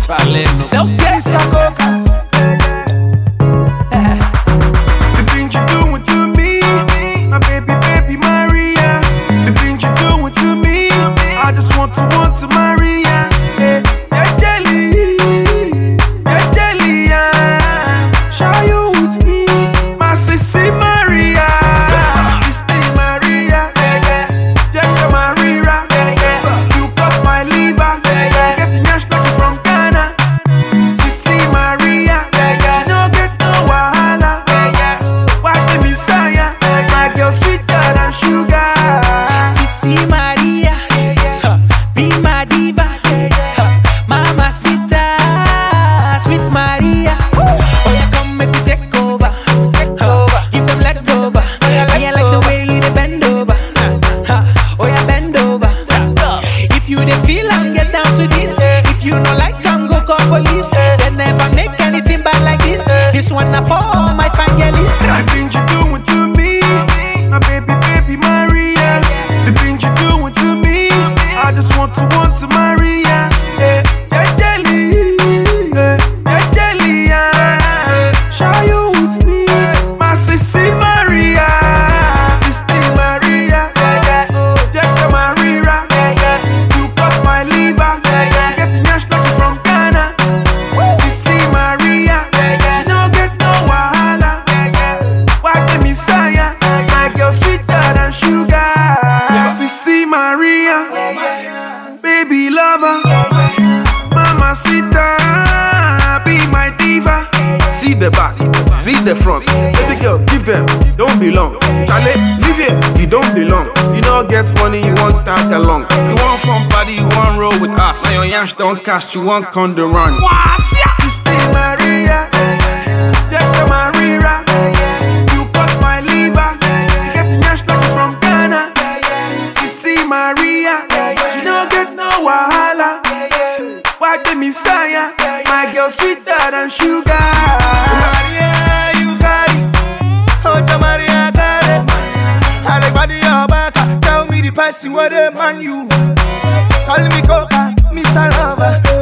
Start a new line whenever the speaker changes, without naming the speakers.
Talento.
Self-care, Mr. Coca.
The things you're doing to me, my baby Maria. The things you're doing to me, I just want to Maria. Yeah, jelly, yeah. Show you with me, my sissy Maria. Sissy Maria, Jacka Maria. You cut my liver, get yash like you from Ghana. Sissy Maria, she no get no wahala. Why the Messiah, my girl sweeter than sugar.
Sissy Maria, be my diva, Mama Sita, sweet Maria. Oh yeah, come make me take over, give them leg over. I like the way you dey bend over, oh yeah, bend over. If you dey feel am, get down to this. If you no like am, go call police. They never make anything bad like this. This one na for all my fangirlies.
The things you're doing to me, my baby Maria. The things you're doing to me, I just want to Maria. Yeah, jelly, yeah. Show you with me, my sissy Maria. Sissy Maria, Jacka Maria. You cut my liver, get yash like you from Ghana. Sissy Maria, she no get no wahala. Why the Messiah, my girl sweeter than sugar. Sissy Maria, baby lover, Mama Sita, be my diva. See the back, see the front. Baby girl, give them, don't belong. Charlie, leave here, you don't belong. You don't get money, you want tag along. You want fun party, you want roll with us. Now your yansh don't cast, you want con the run. Sissy Maria, Jacka Maria. You cut my liver, you get yash like you from Ghana. Sissy Maria, she don't get no wahala. Why the Messiah, my girl sweeter than sugar.
Maria, you got it. Oh, Maria, got it. I like body your back. Tell me the person where they man you. Call me Coca, Mr. Lover.